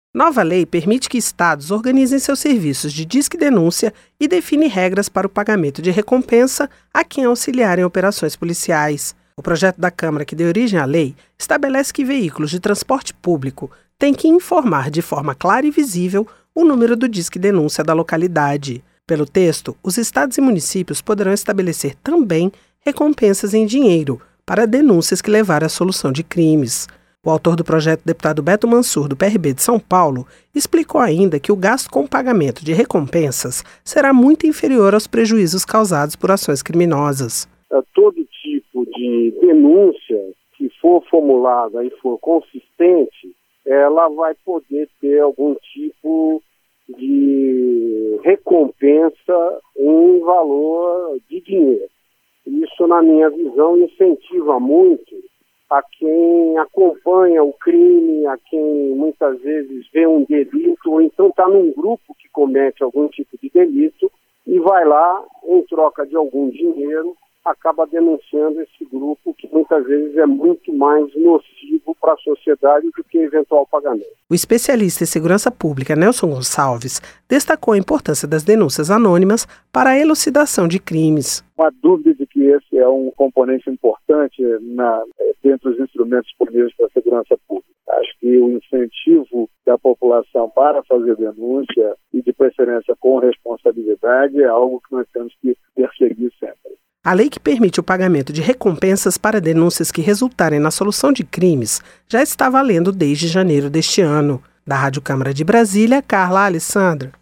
Nova lei permite que estados organizem seus serviços de Disque Denúncia e define regras para o pagamento de recompensa a quem auxiliar em operações policiais. O projeto da Câmara que deu origem à lei estabelece que veículos de transporte público têm que informar de forma clara e visível o número do Disque Denúncia da localidade. Pelo texto, os estados e municípios poderão estabelecer também recompensas em dinheiro para denúncias que levarem à solução de crimes. O autor do projeto, deputado Beto Mansur, do PRB de São Paulo, explicou ainda que o gasto com o pagamento de recompensas será muito inferior aos prejuízos causados por ações criminosas. Todo tipo de denúncia que for formulada e for consistente, ela vai poder ter algum tipo de recompensa em valor de dinheiro. Isso, na minha visão, incentiva muito a quem acompanha o crime, a quem muitas vezes vê um delito, ou então está num grupo que comete algum tipo de delito e vai lá, em troca de algum dinheiro, acaba denunciando esse grupo que muitas vezes é muito mais nocivo para a sociedade do que eventual pagamento. O especialista em segurança pública Nelson Gonçalves destacou a importância das denúncias anônimas para a elucidação de crimes. Não há dúvida de que esse é um componente importante dentro dos instrumentos disponíveis para a segurança pública. Acho que o incentivo da população para fazer denúncia e de preferência com responsabilidade é algo que nós temos que perseguir sempre. A lei que permite o pagamento de recompensas para denúncias que resultarem na solução de crimes já está valendo desde janeiro deste ano. Da Rádio Câmara de Brasília, Carla Alessandra.